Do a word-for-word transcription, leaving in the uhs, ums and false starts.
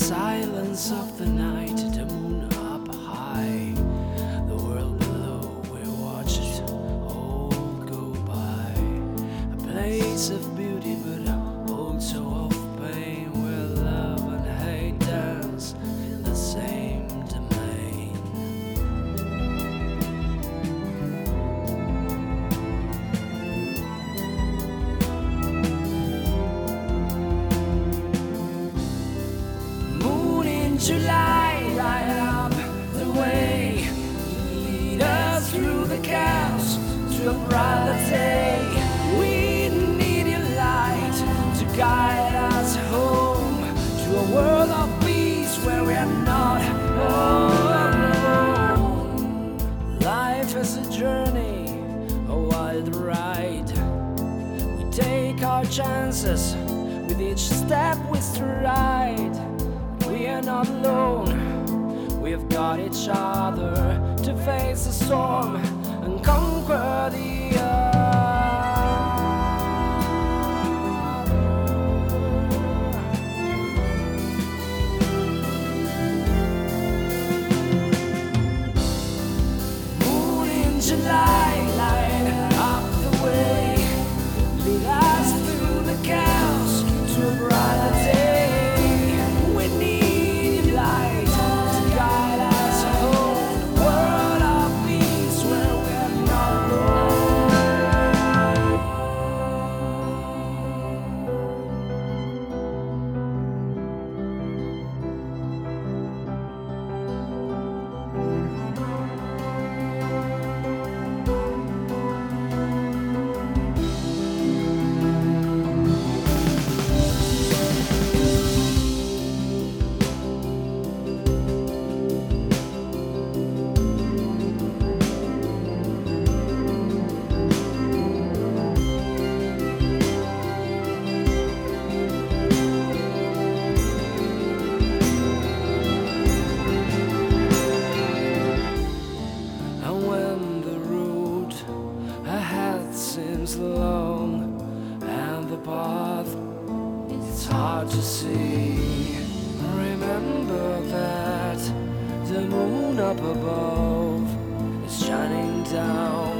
silence of the night, the moon up high, the world below, we watch it all go by. A place of beauty, but also of pain, where love and hate dance in the same domain. July, light up the way, lead us through the chaos to a brighter day. We need your light to guide us home, to a world of peace where we are not alone. Life is a journey, a wild ride. We take our chances with each step we stride. We are not alone, we've got each other to face the storm and conquer the earth. Moon in July, light up the way, lead us through the chaos to a brighter day. Seems long and the path it's hard to see. Remember that the moon up above is shining down